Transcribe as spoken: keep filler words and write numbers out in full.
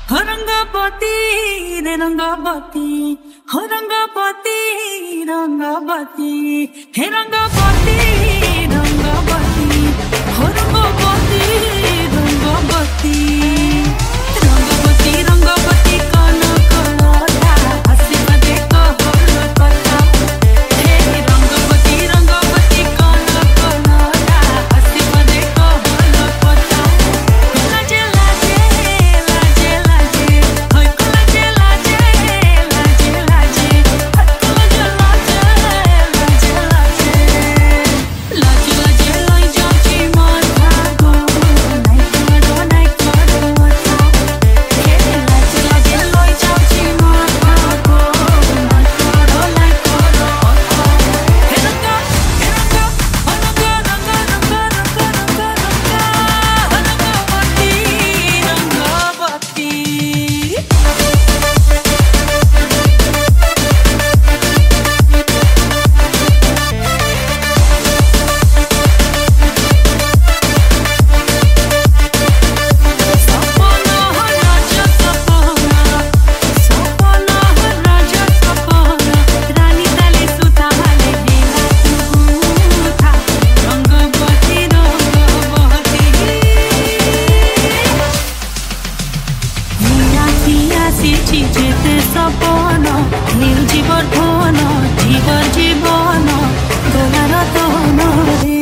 हो रंगपति रे रंगपति हो रंगपति रंगपति हे रंगपति रंगपति हो रंगपति रंगपति रंगपति रंगपति कौन कलता हसीबा देखो होल कथा हे रंगपति रंगपति कौन कलता हसीबा देखो होल कथा लाजे लाजे लाजे लाजे होय लाजे लाजे लाजे लाजे लाजे लाजे लाजे लाजे लई जाउछि मन भागो नाइ करो नाइ करो था हे लाजे लाजे लई जाउछि मन भागो नाइ करो नाइ करो था हे रंगा हे रंगा रंगा रंगा रंगा रंगा रंगा रंगपति रंगपति सपना हो राजा सपना सपना हो राजा सपना रानी ताले सुता हाले गेला तू था रंगपति रंगपति हिया हिया सिछि जेते सपन नील जीवर धन जीवर जीवन दोलार तन रे